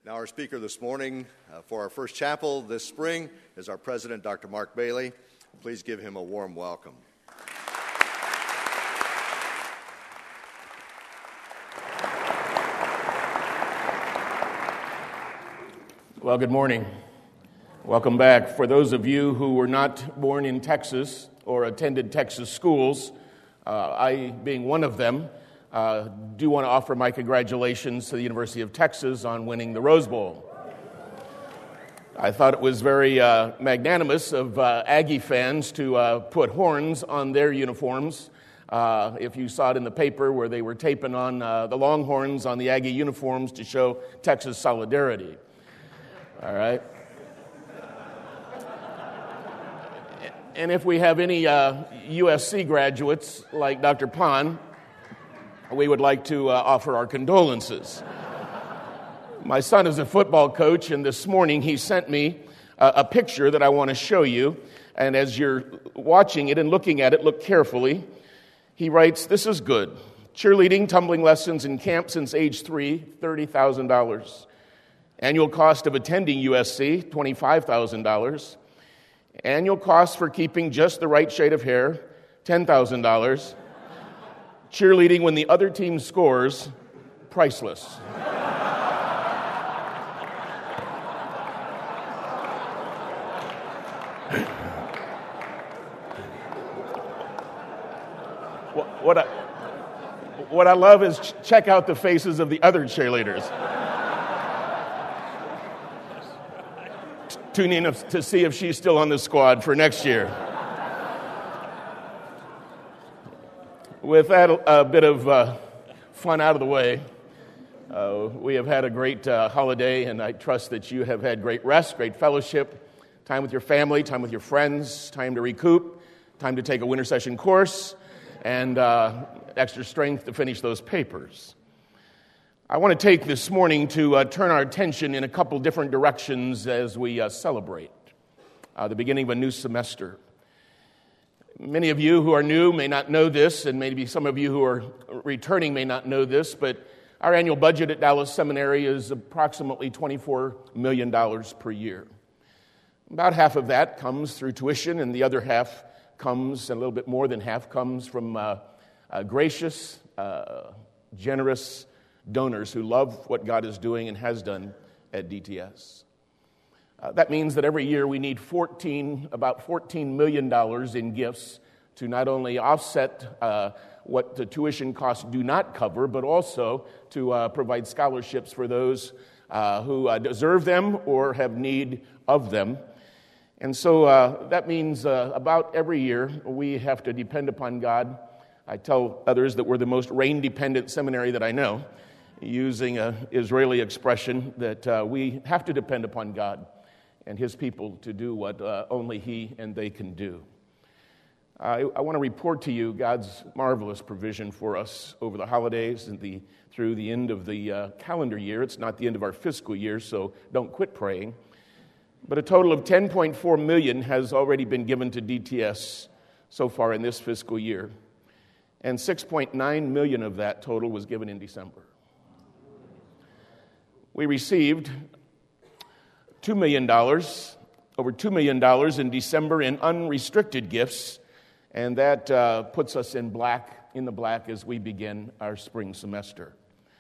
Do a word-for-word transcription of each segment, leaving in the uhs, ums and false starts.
Now our speaker this morning uh, for our first chapel this spring is our president, Doctor Mark Bailey. Please give him a warm welcome. Well, good morning. Welcome back. For those of you who were not born in Texas or attended Texas schools, uh, I, being one of them, uh, do want to offer my congratulations to the University of Texas on winning the Rose Bowl. I thought it was very uh, magnanimous of uh, Aggie fans to uh, put horns on their uniforms. Uh, if you saw it in the paper where they were taping on uh, the Longhorns on the Aggie uniforms to show Texas solidarity. All right. And if we have any uh, U S C graduates like Doctor Pond, we would like to uh, offer our condolences. My son is a football coach, and this morning he sent me uh, a picture that I want to show you. And as you're watching it and looking at it, look carefully. He writes, "This is good. Cheerleading, tumbling lessons in camp since age three, thirty thousand dollars. Annual cost of attending U S C, twenty-five thousand dollars. Annual cost for keeping just the right shade of hair, ten thousand dollars. Cheerleading when the other team scores, priceless." What I, what I love is ch- check out the faces of the other cheerleaders. T- tune in to see if she's still on the squad for next year. With that a bit of uh, fun out of the way, uh, we have had a great uh, holiday, and I trust that you have had great rest, great fellowship, time with your family, time with your friends, time to recoup, time to take a winter session course, and uh, extra strength to finish those papers. I want to take this morning to uh, turn our attention in a couple different directions as we uh, celebrate uh, the beginning of a new semester. Many of you who are new may not know this, and maybe some of you who are returning may not know this, but our annual budget at Dallas Seminary is approximately twenty-four million dollars per year. About half of that comes through tuition, and the other half comes, and a little bit more than half, comes from uh, uh, gracious, uh, generous donors who love what God is doing and has done at D T S. Uh, that means that every year we need fourteen, about fourteen million dollars in gifts to not only offset uh, what the tuition costs do not cover, but also to uh, provide scholarships for those uh, who uh, deserve them or have need of them. And so uh, that means uh, about every year we have to depend upon God. I tell others that we're the most rain-dependent seminary that I know, using an Israeli expression that uh, we have to depend upon God and His people to do what uh, only He and they can do. I, I want to report to you God's marvelous provision for us over the holidays and the through the end of the uh, calendar year. It's not the end of our fiscal year, so don't quit praying. But a total of ten point four million dollars has already been given to D T S so far in this fiscal year. And six point nine million dollars of that total was given in December. We received two million dollars, over two million dollars in December in unrestricted gifts, and that uh, puts us in black, in the black as we begin our spring semester.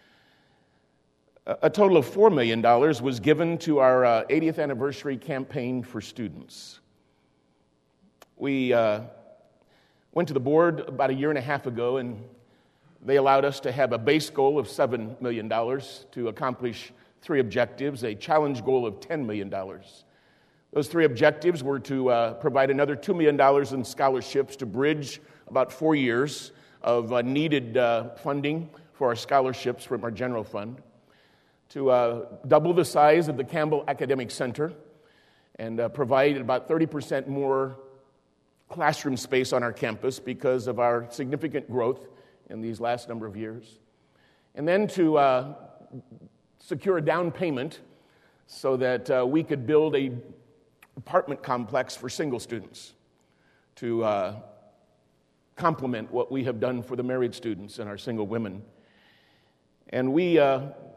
A total of four million dollars was given to our uh, eightieth anniversary campaign for students. We uh, went to the board about a year and a half ago, and they allowed us to have a base goal of seven million dollars to accomplish three objectives, a challenge goal of ten million dollars. Those three objectives were to uh, provide another two million dollars in scholarships to bridge about four years of uh, needed uh, funding for our scholarships from our general fund, to uh, double the size of the Campbell Academic Center and uh, provide about thirty percent more classroom space on our campus because of our significant growth in these last number of years. And then to uh, secure a down payment so that uh, we could build a apartment complex for single students to uh, complement what we have done for the married students and our single women. And we uh,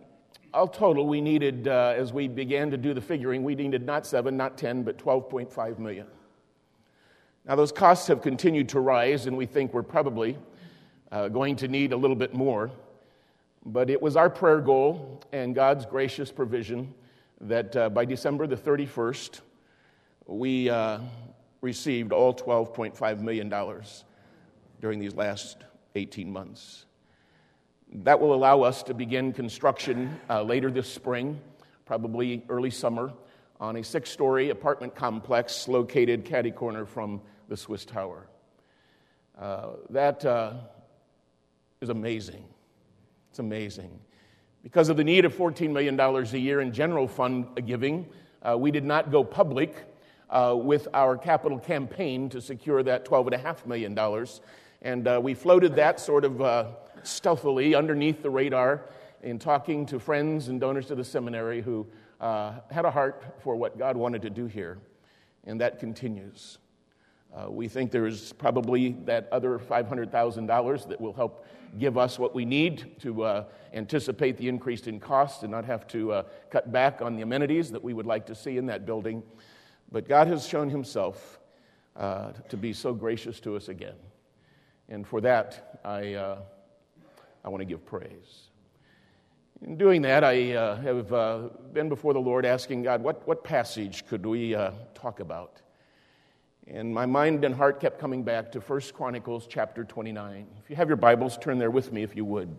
all total, we needed, uh, as we began to do the figuring, we needed not seven, not ten, but twelve point five million. Now, those costs have continued to rise, and we think we're probably uh, going to need a little bit more. But it was our prayer goal and God's gracious provision that uh, by December the thirty-first, we uh, received all twelve point five million dollars during these last eighteen months. That will allow us to begin construction uh, later this spring, probably early summer, on a six-story apartment complex located catty-corner from the Swiss Tower. Uh, that uh, is amazing. It's amazing. Because of the need of fourteen million dollars a year in general fund giving, uh, we did not go public uh, with our capital campaign to secure that twelve point five million dollars. And uh, we floated that sort of uh, stealthily underneath the radar in talking to friends and donors to the seminary who uh, had a heart for what God wanted to do here. And that continues. Uh, we think there is probably that other five hundred thousand dollars that will help give us what we need to uh, anticipate the increase in cost and not have to uh, cut back on the amenities that we would like to see in that building. But God has shown himself uh, to be so gracious to us again. And for that, I uh, I want to give praise. In doing that, I uh, have uh, been before the Lord asking God, what, what passage could we uh, talk about? And my mind and heart kept coming back to First Chronicles chapter twenty-nine. If you have your Bibles, turn there with me if you would.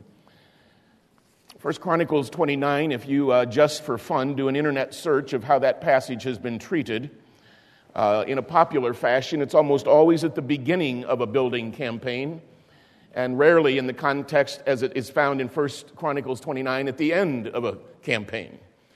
First Chronicles twenty-nine, if you uh, just for fun do an internet search of how that passage has been treated uh, in a popular fashion, it's almost always at the beginning of a building campaign, and rarely in the context as it is found in First Chronicles twenty-nine at the end of a campaign.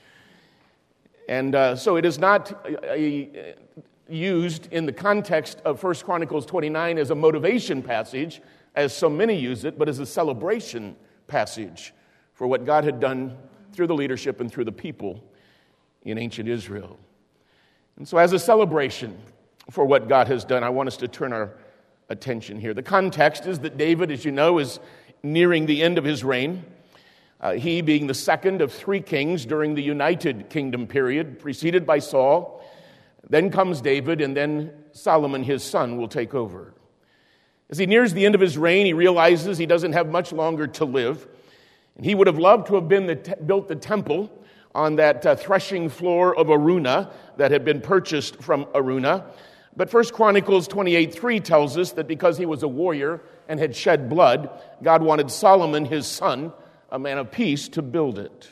And uh, so it is not a, a, used in the context of First Chronicles twenty-nine as a motivation passage, as so many use it, but as a celebration passage for what God had done through the leadership and through the people in ancient Israel. And so as a celebration for what God has done, I want us to turn our attention here. The context is that David, as you know, is nearing the end of his reign. Uh, he being the second of three kings during the United Kingdom period, preceded by Saul. Then comes David, and then Solomon, his son, will take over. As he nears the end of his reign, he realizes he doesn't have much longer to live. And he would have loved to have been the te- built the temple on that uh, threshing floor of Araunah that had been purchased from Araunah. But First Chronicles twenty-eight three tells us that because he was a warrior and had shed blood, God wanted Solomon, his son, a man of peace, to build it.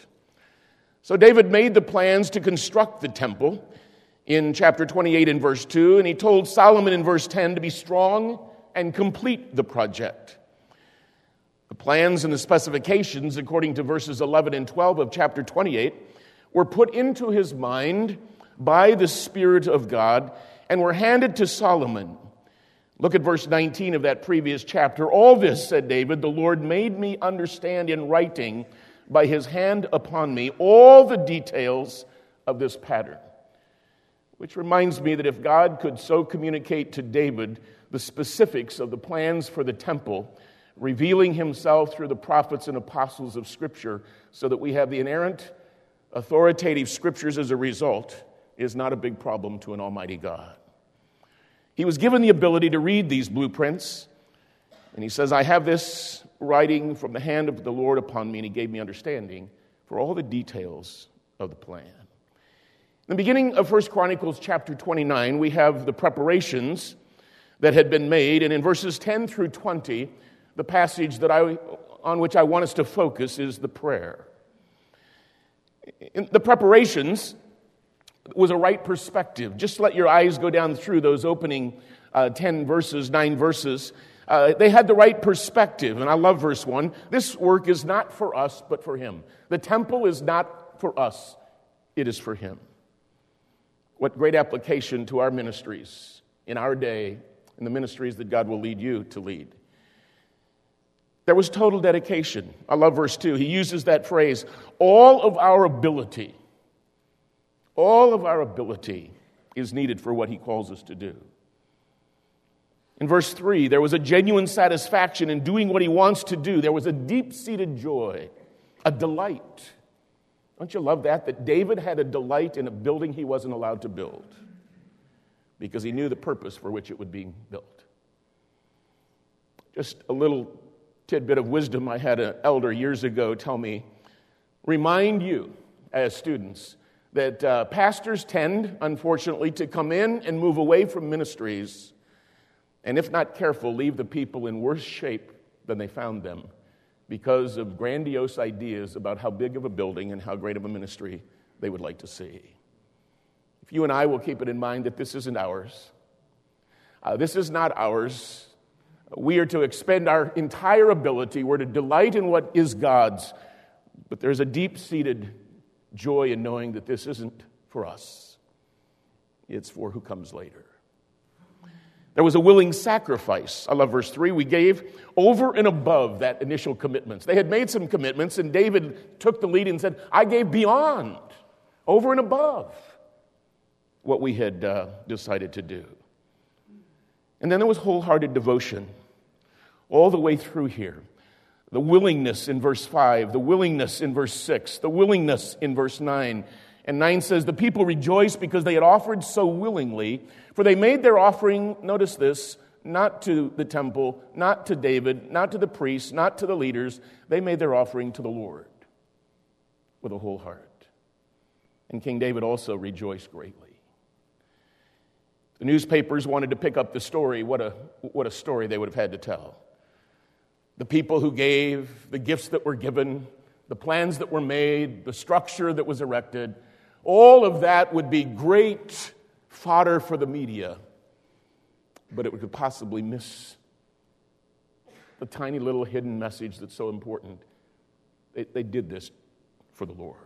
So David made the plans to construct the temple in chapter twenty-eight and verse two, and he told Solomon in verse ten to be strong and complete the project. The plans and the specifications, according to verses eleven and twelve of chapter twenty-eight, were put into his mind by the Spirit of God and were handed to Solomon. Look at verse nineteen of that previous chapter. All this, said David, the Lord made me understand in writing by his hand upon me all the details of this pattern. Which reminds me that if God could so communicate to David the specifics of the plans for the temple, revealing himself through the prophets and apostles of Scripture so that we have the inerrant, authoritative Scriptures as a result, is not a big problem to an almighty God. He was given the ability to read these blueprints, and he says, I have this writing from the hand of the Lord upon me, and he gave me understanding for all the details of the plan. In the beginning of First Chronicles chapter twenty-nine, we have the preparations that had been made, and in verses ten through twenty, the passage that I, on which I want us to focus is the prayer. In the preparations was a right perspective. Just let your eyes go down through those opening uh, ten verses, nine verses. Uh, they had the right perspective, and I love verse one. This work is not for us, but for him. The temple is not for us, it is for him. What great application to our ministries in our day, and the ministries that God will lead you to lead. There was total dedication. I love verse two. He uses that phrase, all of our ability. All of our ability is needed for what he calls us to do. In verse three, there was a genuine satisfaction in doing what he wants to do. There was a deep-seated joy, a delight. Don't you love that? That David had a delight in a building he wasn't allowed to build because he knew the purpose for which it would be built. Just a little tidbit of wisdom I had an elder years ago tell me, remind you as students that uh, pastors tend, unfortunately, to come in and move away from ministries, and if not careful, leave the people in worse shape than they found them because of grandiose ideas about how big of a building and how great of a ministry they would like to see. If you and I will keep it in mind that this isn't ours, uh, this is not ours. We are to expend our entire ability. We're to delight in what is God's. But there's a deep-seated joy in knowing that this isn't for us. It's for who comes later. There was a willing sacrifice. I love verse three. We gave over and above that initial commitments. They had made some commitments, and David took the lead and said, I gave beyond, over and above what we had uh, decided to do. And then there was wholehearted devotion all the way through here. The willingness in verse five, the willingness in verse six, the willingness in verse nine. And nine says, the people rejoiced because they had offered so willingly, for they made their offering, notice this, not to the temple, not to David, not to the priests, not to the leaders. They made their offering to the Lord with a whole heart. And King David also rejoiced greatly. The newspapers wanted to pick up the story. What a, what a story they would have had to tell. The people who gave, the gifts that were given, the plans that were made, the structure that was erected, all of that would be great fodder for the media, but it could possibly miss the tiny little hidden message that's so important. They, they did this for the Lord.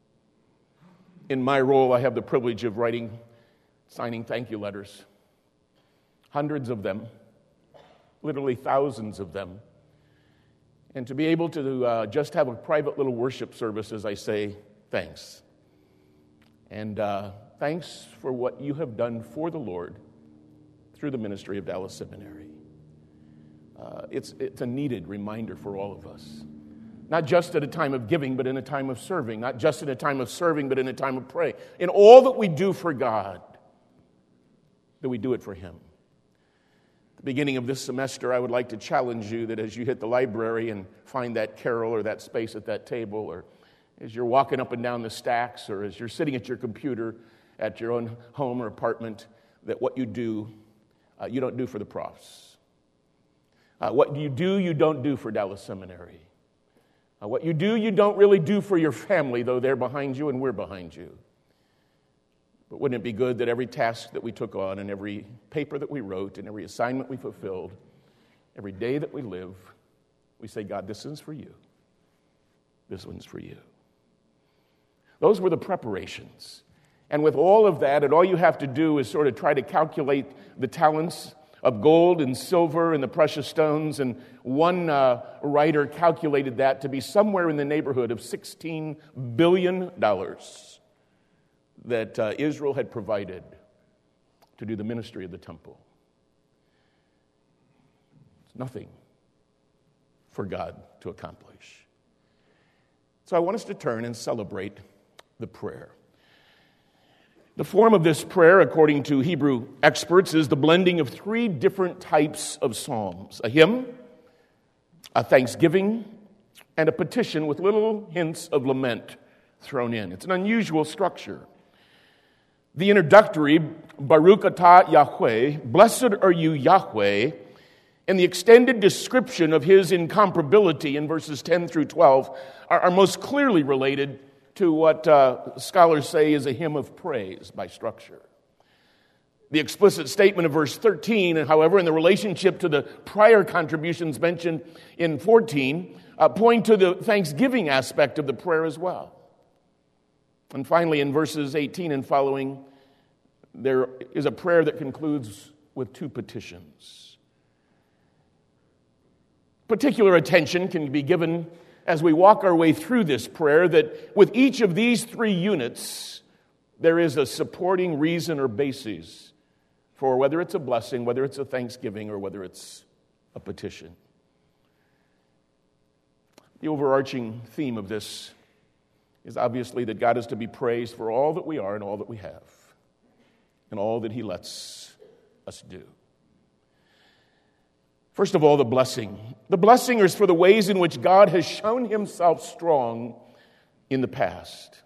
In my role, I have the privilege of writing, signing thank you letters. Hundreds of them, literally thousands of them. And to be able to uh, just have a private little worship service as I say, thanks. And uh, thanks for what you have done for the Lord through the ministry of Dallas Seminary. Uh, it's, it's a needed reminder for all of us. Not just at a time of giving, but in a time of serving. Not just in a time of serving, but in a time of prayer. In all that we do for God, that we do it for Him. At the beginning of this semester, I would like to challenge you that as you hit the library and find that carol or that space at that table, or as you're walking up and down the stacks, or as you're sitting at your computer at your own home or apartment, that what you do, uh, you don't do for the profs. Uh, what you do, you don't do for Dallas Seminary. Uh, what you do, you don't really do for your family, though they're behind you and we're behind you. But wouldn't it be good that every task that we took on and every paper that we wrote and every assignment we fulfilled, every day that we live, we say, God, this one's for you. This one's for you. Those were the preparations. And with all of that, and all you have to do is sort of try to calculate the talents of gold and silver and the precious stones. And one uh, writer calculated that to be somewhere in the neighborhood of sixteen billion dollars. That uh, Israel had provided to do the ministry of the temple. It's nothing for God to accomplish. So I want us to turn and celebrate the prayer. The form of this prayer, according to Hebrew experts, is the blending of three different types of psalms: a hymn, a thanksgiving, and a petition with little hints of lament thrown in. It's an unusual structure. The introductory, Baruch atah Yahweh, blessed are you Yahweh, and the extended description of his incomparability in verses ten through twelve are, are most clearly related to what uh, scholars say is a hymn of praise by structure. The explicit statement of verse thirteen, however, in the relationship to the prior contributions mentioned in fourteen, uh, point to the thanksgiving aspect of the prayer as well. And finally, in verses eighteen and following, there is a prayer that concludes with two petitions. Particular attention can be given as we walk our way through this prayer that with each of these three units, there is a supporting reason or basis for whether it's a blessing, whether it's a thanksgiving, or whether it's a petition. The overarching theme of this is obviously that God is to be praised for all that we are and all that we have, and all that he lets us do. First of all, the blessing. The blessing is for the ways in which God has shown himself strong in the past.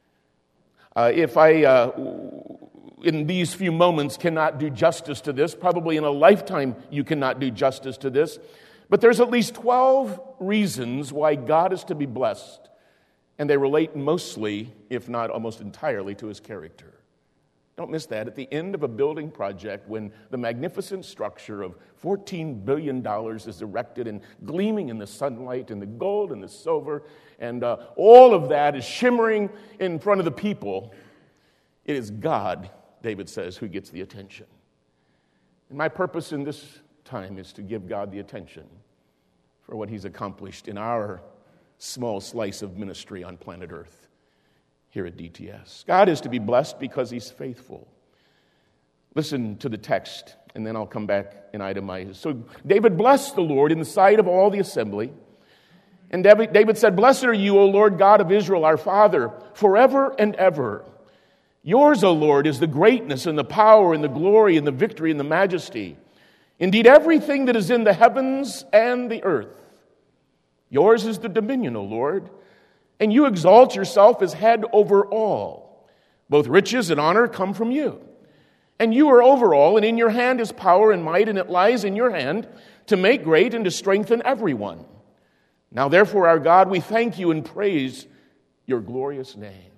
Uh, if I, uh, in these few moments, cannot do justice to this, probably in a lifetime you cannot do justice to this, but there's at least twelve reasons why God is to be blessed, and they relate mostly, if not almost entirely, to his character. Don't miss that. At the end of a building project, when the magnificent structure of fourteen billion dollars is erected and gleaming in the sunlight and the gold and the silver, and uh, all of that is shimmering in front of the people, it is God, David says, who gets the attention. And my purpose in this time is to give God the attention for what he's accomplished in our small slice of ministry on planet Earth here at D T S. God is to be blessed because he's faithful. Listen to the text, and then I'll come back and itemize. So David blessed the Lord in the sight of all the assembly. And David said, "Blessed are you, O Lord God of Israel, our Father, forever and ever. Yours, O Lord, is the greatness and the power and the glory and the victory and the majesty. Indeed, everything that is in the heavens and the earth. Yours is the dominion, O Lord, and you exalt yourself as head over all. Both riches and honor come from you. And you are over all, and in your hand is power and might, and it lies in your hand to make great and to strengthen everyone. Now, therefore, our God, we thank you and praise your glorious name."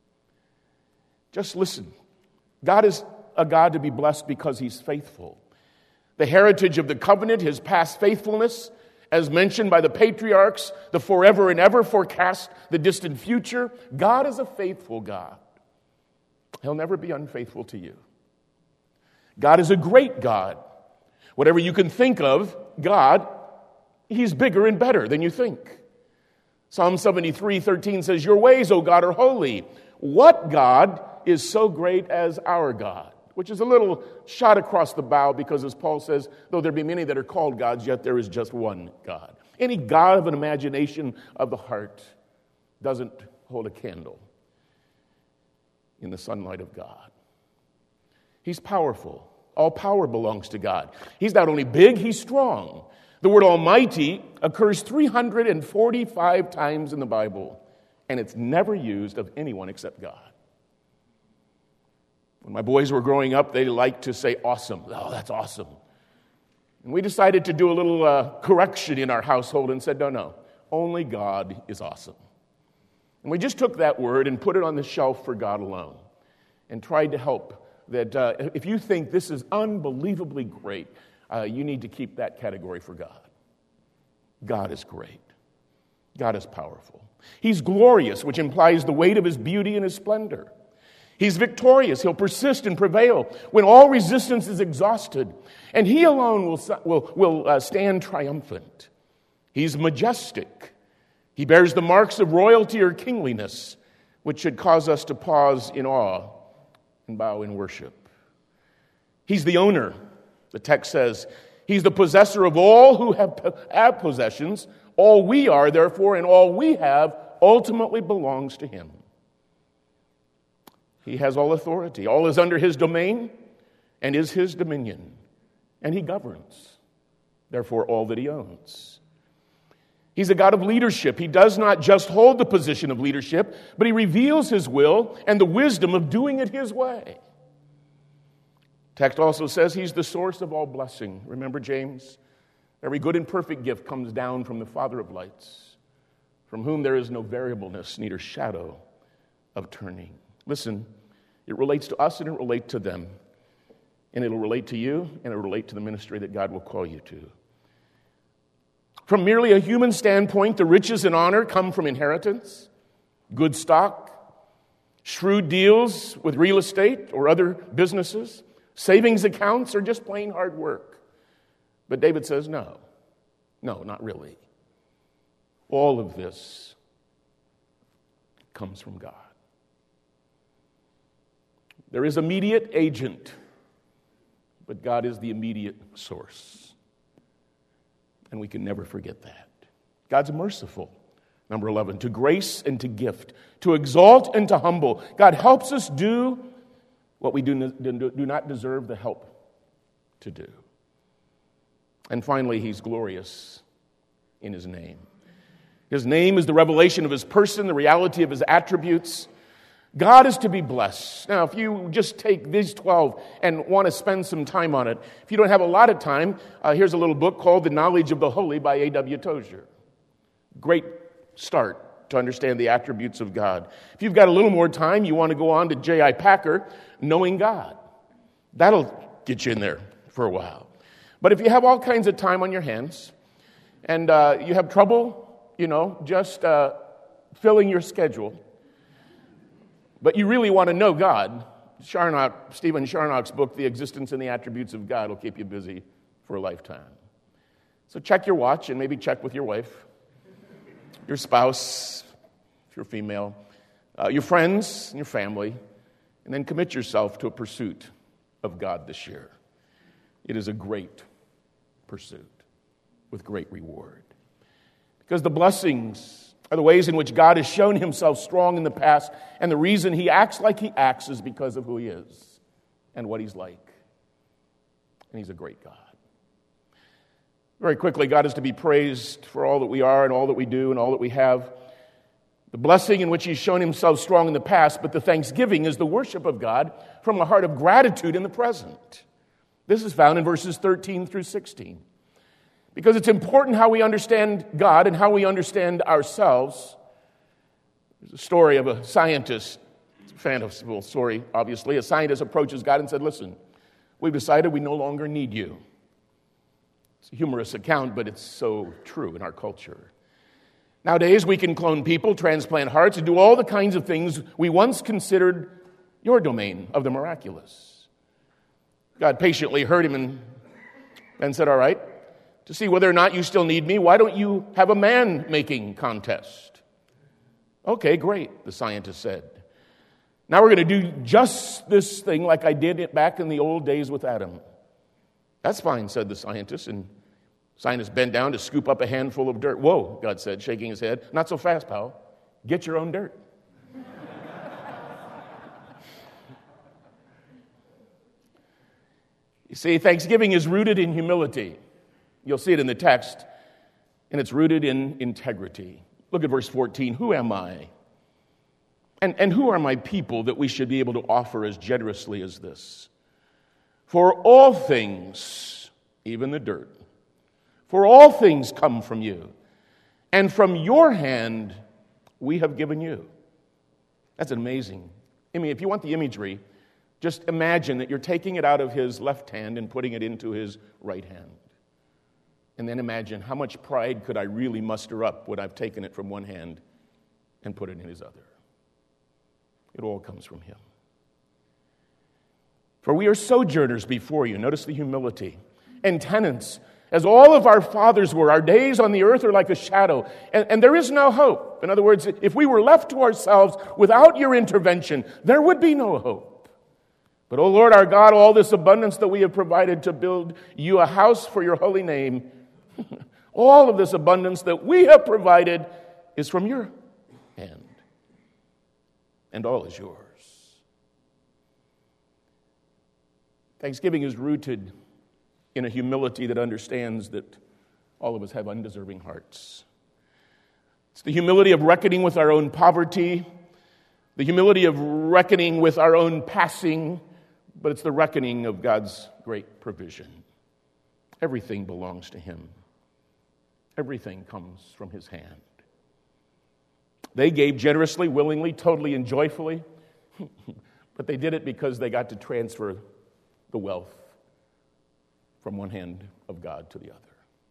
Just listen. God is a God to be blessed because he's faithful. The heritage of the covenant, his past faithfulness, as mentioned by the patriarchs, the forever and ever forecast the distant future. God is a faithful God. He'll never be unfaithful to you. God is a great God. Whatever you can think of, God, he's bigger and better than you think. Psalm seventy-three thirteen says, "Your ways, O God, are holy." What God is so great as our God? Which is a little shot across the bow because, as Paul says, though there be many that are called gods, yet there is just one God. Any God of an imagination of the heart doesn't hold a candle in the sunlight of God. He's powerful. All power belongs to God. He's not only big, he's strong. The word almighty occurs three hundred forty-five times in the Bible, and it's never used of anyone except God. When my boys were growing up, they liked to say awesome. Oh, that's awesome. And we decided to do a little uh, correction in our household and said, no, no, only God is awesome. And we just took that word and put it on the shelf for God alone and tried to help that uh, if you think this is unbelievably great, uh, you need to keep that category for God. God is great. God is powerful. He's glorious, which implies the weight of his beauty and his splendor. He's victorious. He'll persist and prevail when all resistance is exhausted. And he alone will, will, will uh, stand triumphant. He's majestic. He bears the marks of royalty or kingliness, which should cause us to pause in awe and bow in worship. He's the owner. The text says, he's the possessor of all who have, have possessions. All we are, therefore, and all we have ultimately belongs to him. He has all authority. All is under his domain and is his dominion. And he governs, therefore, all that he owns. He's a God of leadership. He does not just hold the position of leadership, but he reveals his will and the wisdom of doing it his way. Text also says he's the source of all blessing. Remember James? Every good and perfect gift comes down from the Father of lights, from whom there is no variableness, neither shadow of turning. Listen, it relates to us and it relates to them. And it'll relate to you and it'll relate to the ministry that God will call you to. From merely a human standpoint, the riches and honor come from inheritance, good stock, shrewd deals with real estate or other businesses, savings accounts, or just plain hard work. But David says, no, no, not really. All of this comes from God. There is immediate agent, but God is the immediate source. And we can never forget that. God's merciful. Number eleven, to grace and to gift, to exalt and to humble. God helps us do what we do, do not deserve the help to do. And finally, he's glorious in his name. His name is the revelation of his person, the reality of his attributes. God is to be blessed. Now, if you just take these twelve and want to spend some time on it, if you don't have a lot of time, uh, here's a little book called The Knowledge of the Holy by A W Tozer. Great start to understand the attributes of God. If you've got a little more time, you want to go on to J I Packer, Knowing God. That'll get you in there for a while. But if you have all kinds of time on your hands and uh, you have trouble, you know, just uh, filling your schedule, but you really want to know God, Charnock, Stephen Charnock's book, The Existence and the Attributes of God, will keep you busy for a lifetime. So check your watch and maybe check with your wife, your spouse, if you're female, uh, your friends and your family, and then commit yourself to a pursuit of God this year. It is a great pursuit with great reward. Because the blessings are the ways in which God has shown himself strong in the past, and the reason he acts like he acts is because of who he is and what he's like. And he's a great God. Very quickly, God is to be praised for all that we are and all that we do and all that we have. The blessing in which he's shown himself strong in the past, but the thanksgiving is the worship of God from a heart of gratitude in the present. This is found in verses thirteen through sixteen. Because it's important how we understand God and how we understand ourselves. There's a story of a scientist, it's a fanciful story, obviously. A scientist approaches God and said, listen, we've decided we no longer need you. It's a humorous account, but it's so true in our culture. Nowadays, we can clone people, transplant hearts, and do all the kinds of things we once considered your domain of the miraculous. God patiently heard him and, and said, all right, to see whether or not you still need me, why don't you have a man-making contest? Okay, great, the scientist said. Now we're going to do just this thing like I did it back in the old days with Adam. That's fine, said the scientist, and the scientist bent down to scoop up a handful of dirt. Whoa, God said, shaking his head. Not so fast, pal. Get your own dirt. You see, thanksgiving is rooted in humility. You'll see it in the text, and it's rooted in integrity. Look at verse fourteen. Who am I? And, and who are my people that we should be able to offer as generously as this? For all things, even the dirt, for all things come from you, and from your hand we have given you. That's amazing. I mean, if you want the imagery, just imagine that you're taking it out of his left hand and putting it into his right hand. And then imagine how much pride could I really muster up when I've taken it from one hand and put it in his other. It all comes from him. For we are sojourners before you. Notice the humility. And tenants, as all of our fathers were. Our days on the earth are like a shadow. And, and there is no hope. In other words, if we were left to ourselves without your intervention, there would be no hope. But, O Lord our God, all this abundance that we have provided to build you a house for your holy name, all of this abundance that we have provided is from your hand. And all is yours. Thanksgiving is rooted in a humility that understands that all of us have undeserving hearts. It's the humility of reckoning with our own poverty, the humility of reckoning with our own passing, but it's the reckoning of God's great provision. Everything belongs to him. Everything comes from his hand. They gave generously, willingly, totally, and joyfully, but they did it because they got to transfer the wealth from one hand of God to the other.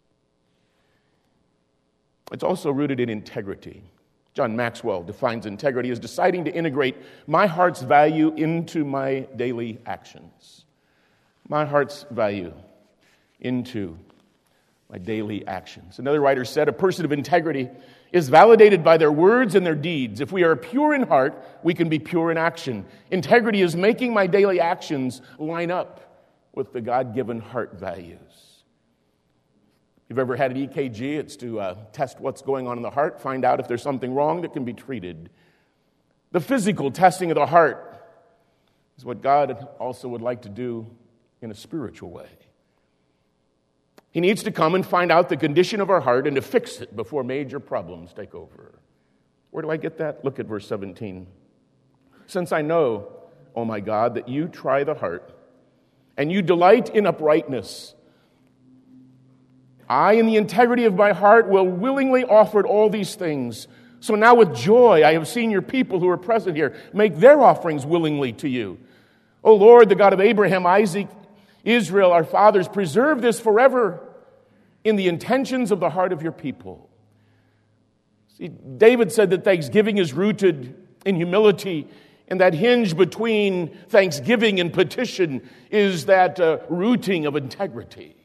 It's also rooted in integrity. John Maxwell defines integrity as deciding to integrate my heart's value into my daily actions. My heart's value into my daily actions. Another writer said, a person of integrity is validated by their words and their deeds. If we are pure in heart, we can be pure in action. Integrity is making my daily actions line up with the God-given heart values. If you've ever had an E K G, it's to uh, test what's going on in the heart, find out if there's something wrong that can be treated. The physical testing of the heart is what God also would like to do in a spiritual way. He needs to come and find out the condition of our heart and to fix it before major problems take over. Where do I get that? Look at verse seventeen. Since I know, O my God, that you try the heart, and you delight in uprightness, I, in the integrity of my heart, will willingly offer all these things. So now with joy I have seen your people who are present here make their offerings willingly to you. O Lord, the God of Abraham, Isaac, Israel, our fathers, preserve this forever in the intentions of the heart of your people. See, David said that thanksgiving is rooted in humility, and that hinge between thanksgiving and petition is that uh, rooting of integrity.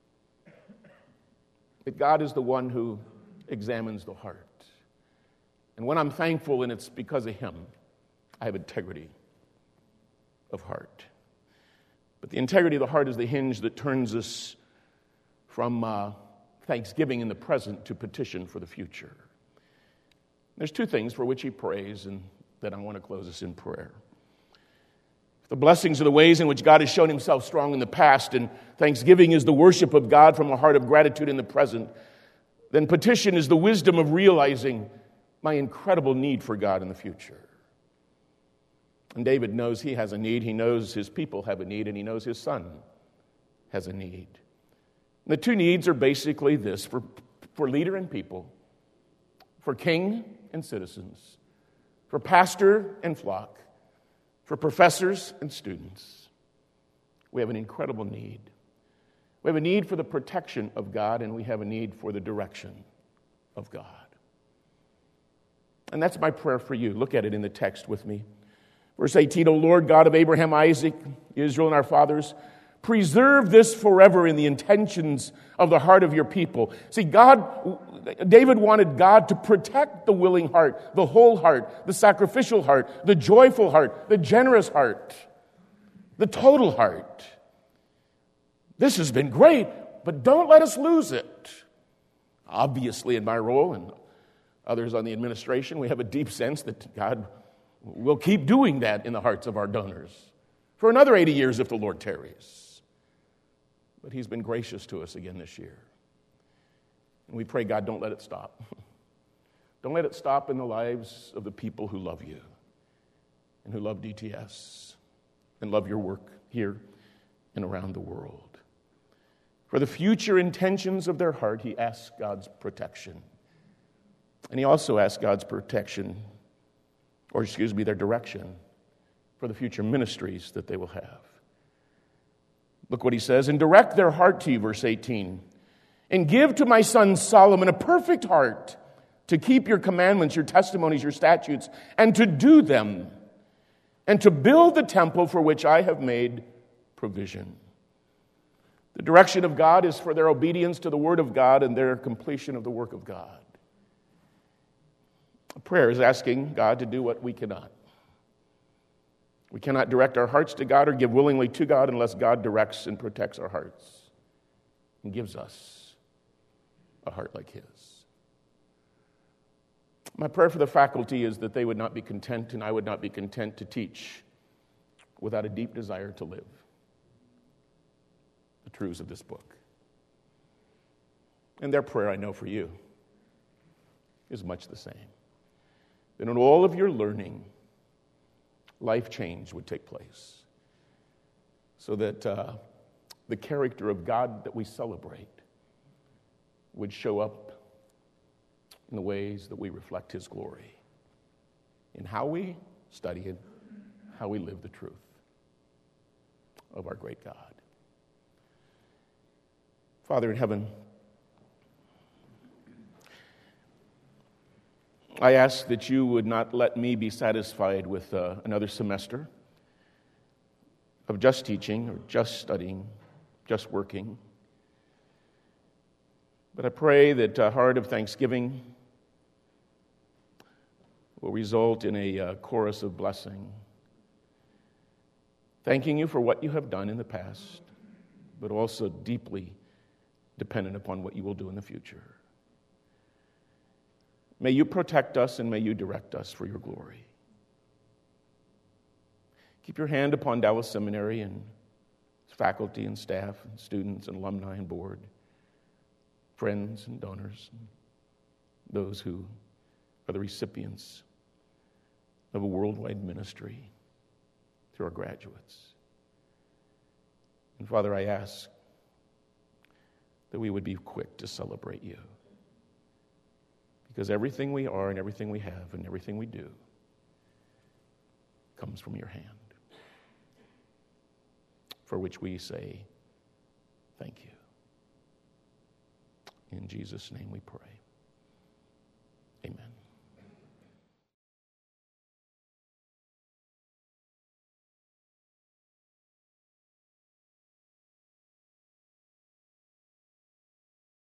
That God is the one who examines the heart. And when I'm thankful, and it's because of Him, I have integrity of heart. But the integrity of the heart is the hinge that turns us from uh, thanksgiving in the present to petition for the future. There's two things for which he prays, and then I want to close us in prayer. The blessings are the ways in which God has shown himself strong in the past, and thanksgiving is the worship of God from a heart of gratitude in the present. Then petition is the wisdom of realizing my incredible need for God in the future. And David knows he has a need, he knows his people have a need, and he knows his son has a need. And the two needs are basically this, for, for leader and people, for king and citizens, for pastor and flock, for professors and students. We have an incredible need. We have a need for the protection of God, and we have a need for the direction of God. And that's my prayer for you. Look at it in the text with me. Verse eighteen, O Lord, God of Abraham, Isaac, Israel, and our fathers, preserve this forever in the intentions of the heart of your people. See, God, David wanted God to protect the willing heart, the whole heart, the sacrificial heart, the joyful heart, the generous heart, the total heart. This has been great, but don't let us lose it. Obviously, in my role and others on the administration, we have a deep sense that God will keep doing that in the hearts of our donors for another eighty years if the Lord tarries. But he's been gracious to us again this year. And we pray, God, don't let it stop. Don't let it stop in the lives of the people who love you and who love D T S and love your work here and around the world. For the future intentions of their heart, he asks God's protection. And he also asks God's protection, or excuse me, their direction for the future ministries that they will have. Look what he says, and direct their heart to you, verse eighteen, and give to my son Solomon a perfect heart to keep your commandments, your testimonies, your statutes, and to do them, and to build the temple for which I have made provision. The direction of God is for their obedience to the word of God and their completion of the work of God. Prayer is asking God to do what we cannot. We cannot direct our hearts to God or give willingly to God unless God directs and protects our hearts and gives us a heart like his. My prayer for the faculty is that they would not be content, and I would not be content to teach without a deep desire to live the truths of this book. And their prayer, I know for you, is much the same. That in all of your learning, life change would take place so that uh, the character of God that we celebrate would show up in the ways that we reflect his glory, in how we study it, how we live the truth of our great God. Father in heaven, I ask that you would not let me be satisfied with uh, another semester of just teaching or just studying, just working. But I pray that a heart of thanksgiving will result in a uh, chorus of blessing, thanking you for what you have done in the past, but also deeply dependent upon what you will do in the future. May you protect us and may you direct us for your glory. Keep your hand upon Dallas Seminary and its faculty and staff and students and alumni and board, friends and donors, and those who are the recipients of a worldwide ministry through our graduates. And Father, I ask that we would be quick to celebrate you, because everything we are and everything we have and everything we do comes from your hand, for which we say thank you. In Jesus' name we pray.